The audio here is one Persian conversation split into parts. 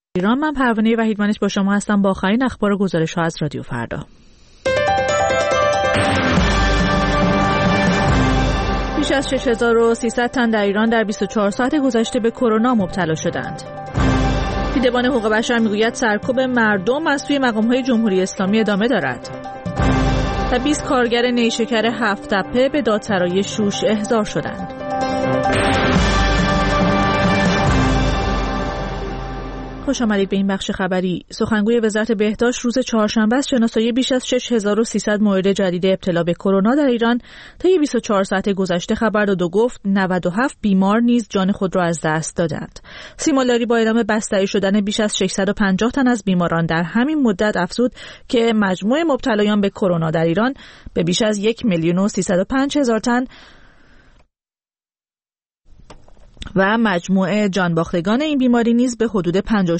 ایران. من پروانه وحیدوانش با شما هستم با آخرین اخبار و گزارش‌ها از رادیو فردا. بیش از 6300 تن در ایران در 24 ساعت گذشته به کرونا مبتلا شدند. دیدبان حقوق بشر میگوید سرکوب مردم از سوی مقام‌های جمهوری اسلامی ادامه دارد. و 20 کارگر نیشکر هفت‌تپه به دادسرای شوش احضار شدند. خوش آمدید به این بخش خبری. سخنگوی وزارت بهداشت روز چهارشنبه از شناسایی بیش از 6300 مورد جدید ابتلا به کرونا در ایران طی 24 ساعت گذشته خبر داد و گفت 97 بیمار نیز جان خود را از دست دادند. سیما لاری با اعلام بستری شدن بیش از 650 تن از بیماران در همین مدت افزود که مجموع مبتلایان به کرونا در ایران به بیش از 1,305,000 تن و مجموع جانباختگان این بیماری نیز به حدود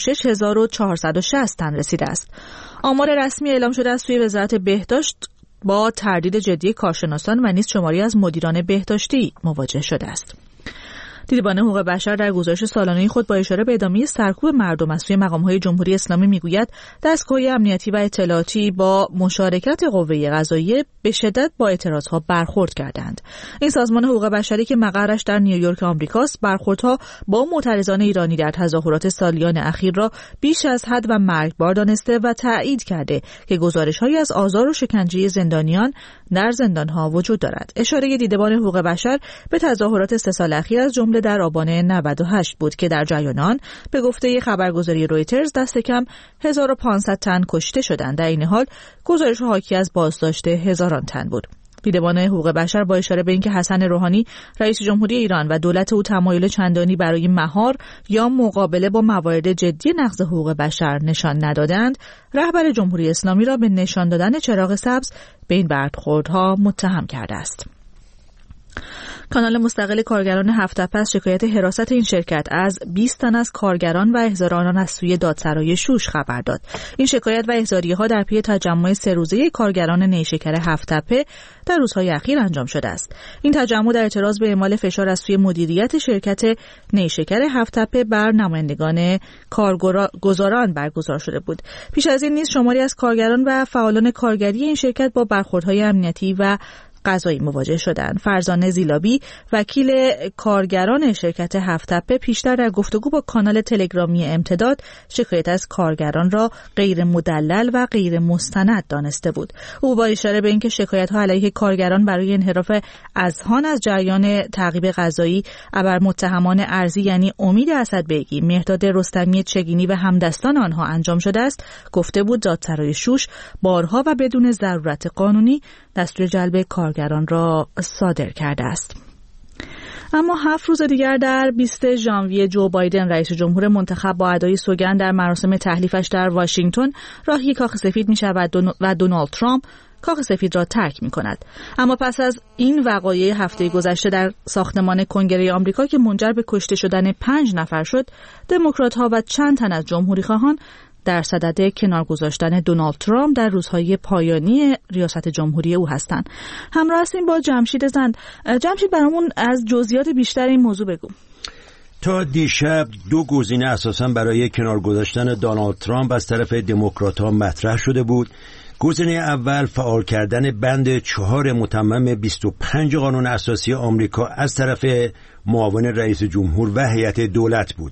56,460 تن رسیده است. آمار رسمی اعلام شده از سوی وزارت بهداشت با تردید جدی کارشناسان و نیز شماری از مدیران بهداشتی مواجه شده است. دیدبان حقوق بشر در گزارش سالانه خود با اشاره به ادامه سرکوب مردم از سوی مقام‌های جمهوری اسلامی میگوید دستگاه امنیتی و اطلاعاتی با مشارکت قوه قضاییه به شدت با اعتراضها برخورد کردند. این سازمان حقوق بشری که مقرش در نیویورک آمریکاست، برخوردها با معترضان ایرانی در تظاهرات سالیان اخیر را بیش از حد و مرگبار دانسته و تایید کرده که گزارش‌هایی از آزار و شکنجه زندانیان در زندان‌ها وجود دارد. اشاره دیدبان حقوق بشر به تظاهرات 3 سال اخیر از جمله در آبان 98 بود که در جریان آن به گفته خبرگزاری رویترز دست کم 1500 تن کشته شدند. در این حال گزارش حاکی از بازداشت هزاران تن بود. دیدبان حقوق بشر با اشاره به اینکه حسن روحانی رئیس جمهوری ایران و دولت او تمایل چندانی برای مهار یا مقابله با موارد جدی نقض حقوق بشر نشان ندادند، رهبر جمهوری اسلامی را به نشان دادن چراغ سبز به این برخوردها متهم کرده است. کانال مستقل کارگران هفت‌تپه شکایت حراست این شرکت از 20 تن از کارگران و احضار آنان از سوی دادسرای شوش خبر داد. این شکایت و احضاریه‌ها در پی تجمع 3 روزه کارگران نیشکر هفت‌تپه در روزهای اخیر انجام شده است. این تجمع در اعتراض به اعمال فشار از سوی مدیریت شرکت نیشکر هفت‌تپه بر نمایندگان کارگزاران برگزار شده بود. پیش از این نیز شماری از کارگران و فعالان کارگری این شرکت با برخوردهای امنیتی و قضایی مواجه شدند. فرزانه زیلابی وکیل کارگران شرکت هفت‌تپه پیشتر در گفتگو با کانال تلگرامی امتداد شکایت از کارگران را غیر مدلل و غیر مستند دانسته بود. او با اشاره به اینکه شکایت‌ها علیه کارگران برای انحراف اذهان از جریان تعقیب قضایی بر متهمان ارضی یعنی امید اسدبیگی، مهرداد رستمی چگینی و همدستان آنها انجام شده است، گفته بود دادسرای شوش بارها و بدون ضرورت قانونی دستور جلب کارگران را صادر کرده است. اما 7 روز دیگر در 20 ژانویه جو بایدن رئیس جمهور منتخب با ادای سوگند در مراسم تحلیفش در واشنگتن راهی کاخ سفید می شود و دونالد ترامپ کاخ سفید را ترک می کند. اما پس از این وقایع هفته گذشته در ساختمان کنگره آمریکا که منجر به کشته شدن 5 نفر شد، دموکرات‌ها و چند تن از جمهوری‌خواهان در صدد کنار گذاشتن دونالد ترامپ در روزهای پایانی ریاست جمهوری او هستند. همراه هستیم با جمشید زند. جمشید، برامون از جزئیات بیشتر این موضوع بگو. تا دیشب 2 گزینه اساساً برای کنار گذاشتن دونالد ترامپ از طرف دموکرات‌ها مطرح شده بود. گزینه اول فعال کردن بند 4 متمم 25 قانون اساسی آمریکا از طرف معاون رئیس جمهور و هیئت دولت بود.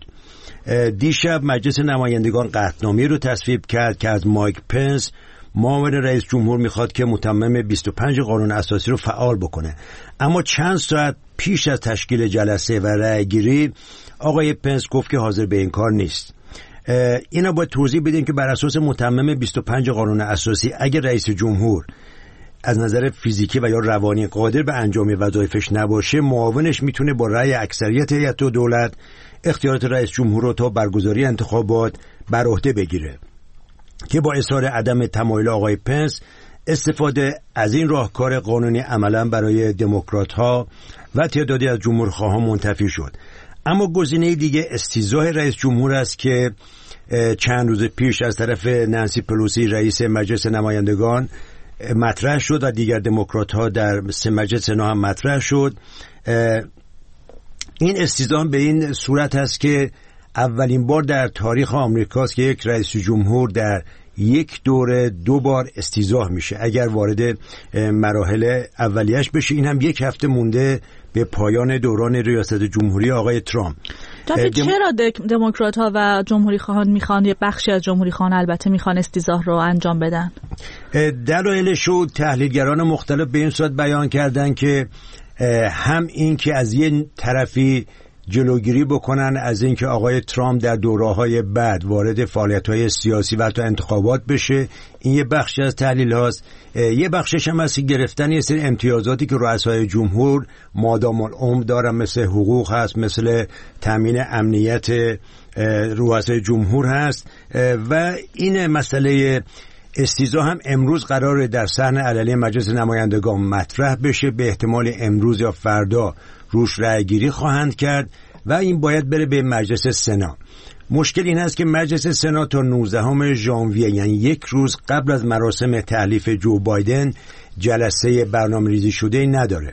دیشب مجلس نمایندگان قطعنامه‌ای رو تصویب کرد که از مایک پنس معاون رئیس جمهور میخواد که متمم 25 قانون اساسی رو فعال بکنه. اما چند ساعت پیش از تشکیل جلسه و رأی‌گیری آقای پنس گفت که حاضر به این کار نیست. اینا باید توضیح بدیم که بر اساس متمم 25 قانون اساسی اگر رئیس جمهور از نظر فیزیکی و یا روانی قادر به انجام وظایفش نباشه، معاونش میتونه با رأی اکثریت هیئت دولت اختیارات رئیس جمهور رو تا برگزاری انتخابات بر عهده بگیره که با اظهار عدم تمایل آقای پنس استفاده از این راهکار قانونی عملا برای دموکرات‌ها و تعدادی از جمهورخواهان منتفی شد. اما گزینه دیگه استیضاح رئیس جمهور است که چند روز پیش از طرف نانسی پلوسی رئیس مجلس نمایندگان مطرح شد و دیگر دموکرات‌ها در مجلس سنا هم مطرح شد. این استیضاح به این صورت است که اولین بار در تاریخ آمریکاست که یک رئیس جمهور در یک دوره 2 بار استیضاح میشه اگر وارد مراحل اولیش بشه. این هم 1 هفته مونده به پایان دوران ریاست جمهوری آقای ترامپ. چرا دموکرات‌ها و جمهوری خواهان میخوان، یه بخشی از جمهوری خواهان البته میخوان استیضاح رو انجام بدن؟ دلایلش رو تحلیلگران مختلف به این صورت بیان کردن که هم این که از یه طرفی جلوگیری بکنن از اینکه آقای ترامپ در دوره‌های بعد وارد فعالیت‌های سیاسی و حتی انتخابات بشه، این یه بخشی از تحلیل هاست. یه بخشش هم از گرفتن یه سری امتیازاتی که رؤسای جمهور مادام العمر دارن، مثل حقوق هست، مثل تامین امنیت رؤسای جمهور هست. و این مسئله استیضاح هم امروز قراره در صحن علنی مجلس نمایندگان مطرح بشه، به احتمال امروز یا فردا روش رأیگیری خواهند کرد و این باید بره به مجلس سنا. مشکل این است که مجلس سنا تا 19 ژانویه، یعنی 1 روز قبل از مراسم تحلیف جو بایدن، جلسه برنامه‌ریزی شده نداره.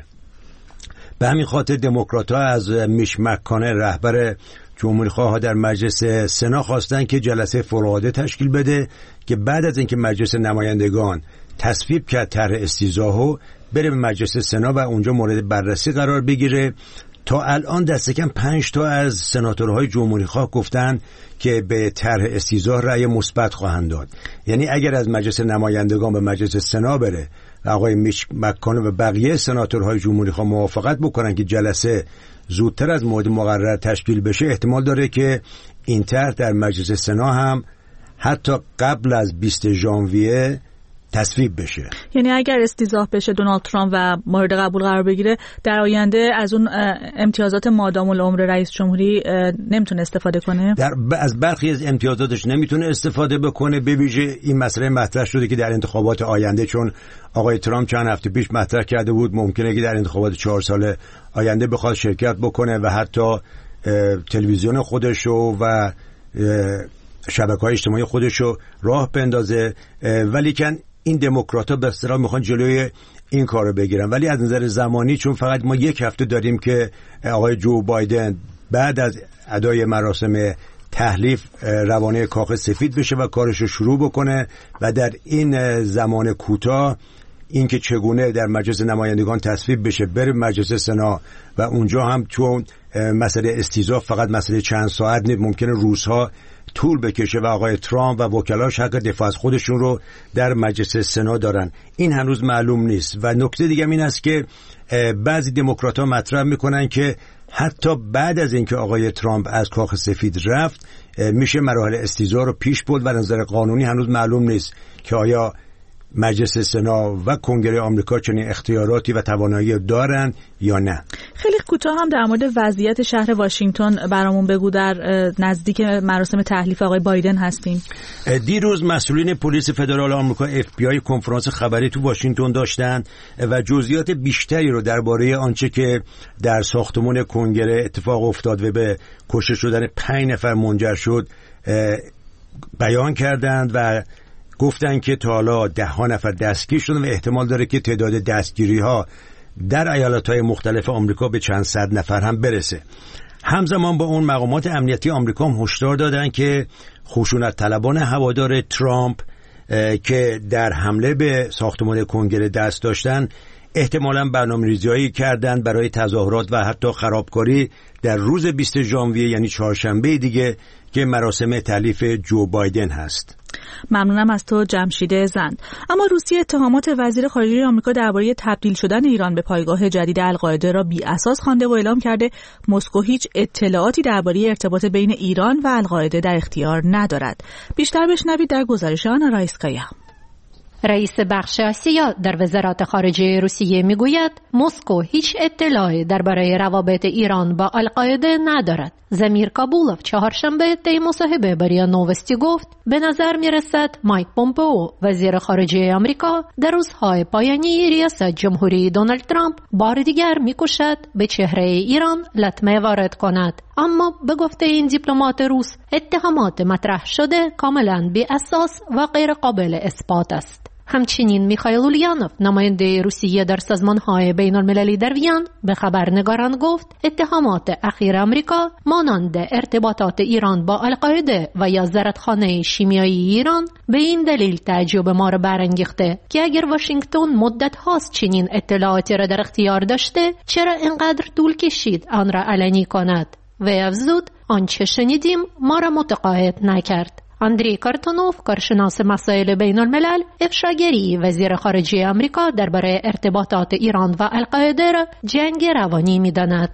به همین خاطر دموکرات‌ها از میش مک‌کانل رهبر جمهوری‌خواها در مجلس سنا خواستن که جلسه فوق‌العاده تشکیل بده که بعد از اینکه مجلس نمایندگان تصویب کرد طرح استیضاحو، بره به مجلس سنا و اونجا مورد بررسی قرار بگیره. تا الان دست کم 5 تا از سناتورهای جمهوری‌خواه گفتن که به طرح استیضاح رأی مثبت خواهند داد. یعنی اگر از مجلس نمایندگان به مجلس سنا بره و آقای میچ مک‌کانل و بقیه سناتورهای جمهوری‌خواه موافقت بکنن که جلسه زودتر از موعد مقرر تشکیل بشه، احتمال داره که این طرح در مجلس سنا هم حتی قبل از 20 ژانویه تصویب بشه. یعنی اگر استیضاح بشه دونالد ترامپ و مورد قبول قرار بگیره، در آینده از اون امتیازات مادام العمر رئیس جمهوری نمیتونه استفاده کنه؟ از برخی از امتیازاتش نمیتونه استفاده بکنه. به ویژه این مسئله مطرح شده که در انتخابات آینده، چون آقای ترامپ چند هفته پیش مطرح کرده بود ممکنه که در انتخابات 4 سال آینده بخواد شرکت بکنه و حتی تلویزیون خودشو و شبکه‌های اجتماعی خودشو راه بندازه، ولیکن این دموکرات‌ها به اصطلاح میخوان جلوی این کارو بگیرن. ولی از نظر زمانی، چون فقط ما 1 هفته داریم که آقای جو بایدن بعد از ادای مراسم تحلیف روانه کاخ سفید بشه و کارشو شروع بکنه و در این زمان کوتاه این که چگونه در مجلس نمایندگان تصویب بشه، بره مجلس سنا و اونجا هم چون مسئله استیضاح فقط مسئله چند ساعت نیست، ممکنه روزها طول بکشه و آقای ترامپ و وکلاش حق دفاع از خودشون رو در مجلس سنا دارن. این هنوز معلوم نیست. و نکته دیگه این است که بعضی دموکرات‌ها مطرح میکنن که حتی بعد از اینکه آقای ترامپ از کاخ سفید رفت، میشه مراحل استیضاح رو پیش برد و از نظر قانونی هنوز معلوم نیست که آیا مجلس سنا و کنگره آمریکا چنین اختیاراتی و توانایی دارن یا نه. خیلی کوتاه هم در مورد وضعیت شهر واشنگتن برامون بگو. در نزدیک مراسم تحلیف آقای بایدن هستیم. دیروز مسئولین پلیس فدرال آمریکا FBI کنفرانس خبری تو واشنگتن داشتن و جزئیات بیشتری رو درباره آنچه که در ساختمان کنگره اتفاق افتاد و به کشته شدن 5 نفر منجر شد بیان کردند و گفتن که تا حالا 10 نفر دستگیر شدن و احتمال داره که تعداد دستگیری ها در ایالت‌های مختلف آمریکا به چند صد نفر هم برسه. همزمان با اون مقامات امنیتی آمریکا هم هشدار دادن که خشونت طلبان هوادار ترامپ که در حمله به ساختمان کنگره دست داشتن احتمالاً برنامه‌ریزی‌هایی کردن برای تظاهرات و حتی خرابکاری در روز 20 ژانویه، یعنی چهارشنبه دیگه که مراسم تحلیف جو بایدن هست. ممنونم از تو جمشید زند. اما روسیه اتهامات وزیر خارجه آمریکا درباره تبدیل شدن ایران به پایگاه جدید القاعده را بی اساس خوانده و اعلام کرده مسکو هیچ اطلاعاتی درباره ارتباط بین ایران و القاعده در اختیار ندارد. بیشتر بشنوید در گزارش آنا رایسکایا. رئیس بخش آسیا در وزارت خارجه روسیه میگوید مسکو هیچ اطلاعی درباره روابط ایران با القاعده ندارد. زمیر کابولوف چهارشنبه در مصاحبه با ریا نووستی گفت به نظر میرسد مایک پومپئو وزیر خارجه آمریکا در روزهای پایانی ریاست جمهوری دونالد ترامپ بار دیگر میکوشد به چهره ایران لطمه وارد کند. اما به گفته این دیپلمات روس اتهامات مطرح شده کاملا بی اساس و غیر قابل اثبات است. همچنین میخائیل اوليانوف نماینده روسیه در سازمان‌های بین‌المللی در وین به خبرنگاران گفت اتهامات اخیر آمریکا مانند ارتباطات ایران با القاعده و یا زرتخانه شیمیایی ایران به این دلیل تعجب ما را برانگیخته که اگر واشنگتن مدت هاست چنین اطلاعاتی را در اختیار داشته چرا اینقدر طول کشید آن را علنی کند و افزود آنچه شنیدیم ما را متقاعد نکرد. اندری کارتونوف کارشناس مسائل بین الملل افشاگری وزیر خارجه آمریکا درباره ارتباطات ایران و القاعده را جنگ روانی می‌داند.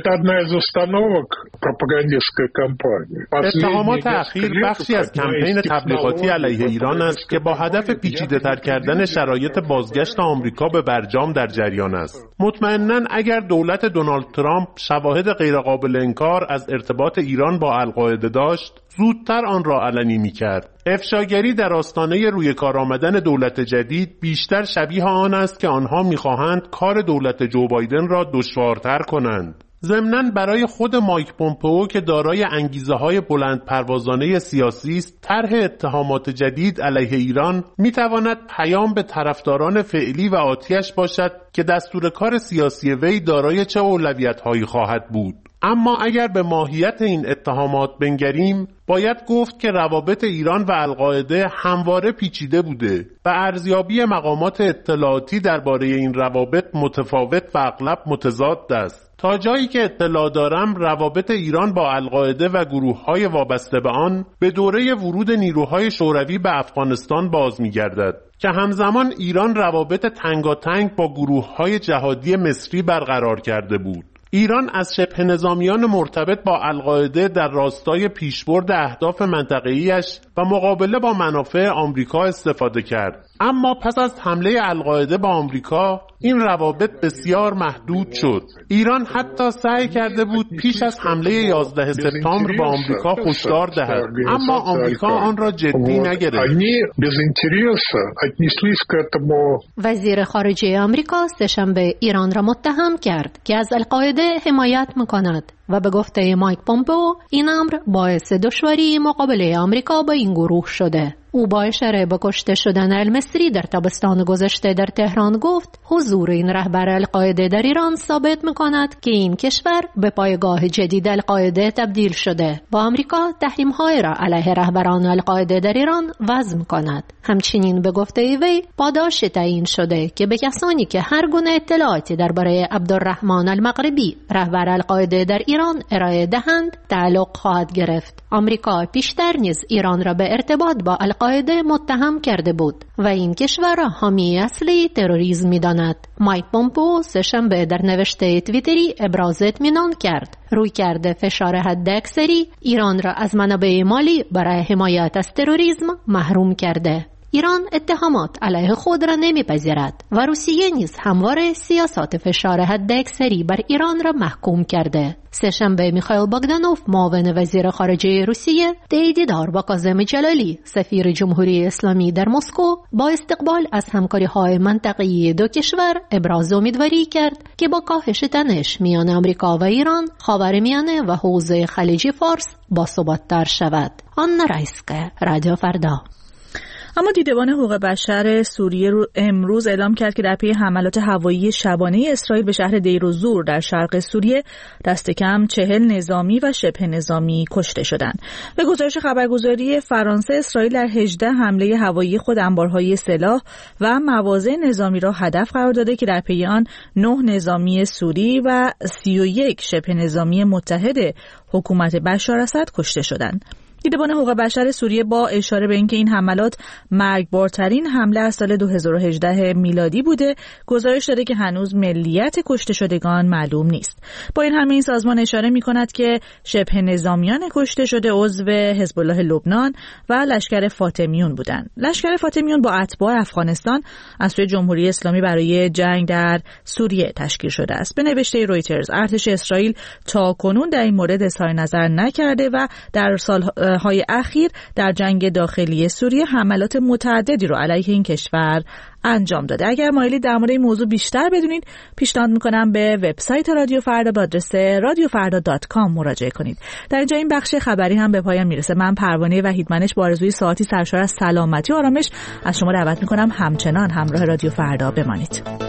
اتهامات اخیر بخشی از کمپین تبلیغاتی علیه ایران است که با هدف پیچیده‌تر کردن شرایط بازگشت آمریکا به برجام در جریان است. مطمئناً اگر دولت دونالد ترامپ شواهد غیرقابل انکار از ارتباط ایران با القاعده داشت زودتر آن را علنی می‌کرد. افشاگری در آستانه روی کار آمدن دولت جدید بیشتر شبیه آن است که آنها می‌خواهند کار دولت جو بایدن را دشوارتر کنند. ضمناً برای خود مایک پومپئو که دارای انگیزه‌های بلند پروازانه سیاسی است، طرح اتهامات جدید علیه ایران می‌تواند پیام به طرفداران فعلی و آتیش باشد که دستور کار سیاسی وی دارای چه اولویت‌هایی خواهد بود. اما اگر به ماهیت این اتهامات بنگریم باید گفت که روابط ایران و القاعده همواره پیچیده بوده و ارزیابی مقامات اطلاعاتی درباره این روابط متفاوت و اغلب متضاد است. تا جایی که اطلاع دارم روابط ایران با القاعده و گروه‌های وابسته به آن به دوره ورود نیروهای شوروی به افغانستان باز می‌گردد که همزمان ایران روابط تنگاتنگ با گروه‌های جهادی مصری برقرار کرده بود. ایران از شبه نظامیان مرتبط با القاعده در راستای پیشبرد اهداف منطقه‌ایش و مقابله با منافع آمریکا استفاده کرد. اما پس از حمله القاعده با آمریکا این روابط بسیار محدود شد. ایران حتی سعی کرده بود پیش از حمله 11 سپتامبر با آمریکا هشدار دهد، اما آمریکا آن را جدی نگرفت. وزیر خارجه آمریکا سه‌شنبه ایران را متهم کرد که از القاعده حمایت می‌کند و به گفته مایک پومپئو این امر باعث دشواری مقابله آمریکا با این گروه شده. او با اشاره به کشته شدن المصری در تابستان گذشته در تهران گفت حضور این رهبر القاعده در ایران ثابت می‌کند که این کشور به پایگاه جدید القاعده تبدیل شده و آمریکا تحریم‌های را علیه رهبران القاعده در ایران وضع می‌کند. همچنین به گفته وی پاداش تعیین شده که به کسانی که هر گونه اطلاعاتی درباره عبدالرحمن المغربی رهبر القاعده در ایران ارائه دهند تعلق خواهد گرفت. آمریکا پیشتر نیز ایران را به ارتباط با القاعده متهم کرده بود و این کشور را حامی اصلی تروریسم می‌داند. مایک پومپئو سه‌شنبه در نوشته توییتری ابراز اطمینان کرد رویکرد فشار حداکثری ایران را از منابع مالی برای حمایت از تروریسم محروم کرده. ایران اتهامات علیه خود را نمیپذیرد و روسیه نیز همواره سیاست فشار حداکثری بر ایران را محکوم کرده. سه‌شنبه میخائیل باگدانوف معاون وزیر خارجه روسیه در دیدار با کاظم جلالی سفیر جمهوری اسلامی در مسکو با استقبال از همکاری‌های منطقه‌ای دو کشور ابراز امیدواری کرد که با کاهش تنش میان آمریکا و ایران خاورمیانه و حوزه خلیج فارس باثبات‌تر شود. آنا رایسکه، رادیو فردا. اما دیدبان حقوق بشر سوریه امروز اعلام کرد که در پی حملات هوایی شبانه اسرائیل به شهر دیرالزور در شرق سوریه دست کم 40 نظامی و شبه نظامی کشته شدند. به گزارش خبرگزاری فرانسه اسرائیل در 18 حمله هوایی خود انبارهای سلاح و مواضع نظامی را هدف قرار داده که در پی آن 9 نظامی سوری و 31 شبه نظامی متحد حکومت بشار اسد کشته شدند. دیدبان حقوق بشر سوریه با اشاره به اینکه این حملات مرگبارترین حمله از سال 2018 میلادی بوده گزارش داده که هنوز ملیت کشته شدگان معلوم نیست. با این همه این سازمان اشاره می‌کند که شبه نظامیان کشته شده عضو حزب الله لبنان و لشکر فاطمیون بودند. لشکر فاطمیون با اتباع افغانستان از سوی جمهوری اسلامی برای جنگ در سوریه تشکیل شده است. به نوشته رویترز ارتش اسرائیل تاکنون در این مورد اظهار نظر نکرده و در ماه‌های اخیر در جنگ داخلی سوریه حملات متعددی رو علیه این کشور انجام داده. اگر مایلید در مورد این موضوع بیشتر بدونید، پیشنهاد میکنم به وبسایت رادیو فردا با آدرس radiofarda.com مراجعه کنید. در اینجا این بخش خبری هم به پایان میرسه. من پروانه وحیدمنش با آرزوی ساعتی سرشار از سلامتی و آرامش از شما دعوت میکنم همچنان همراه رادیو فردا بمانید.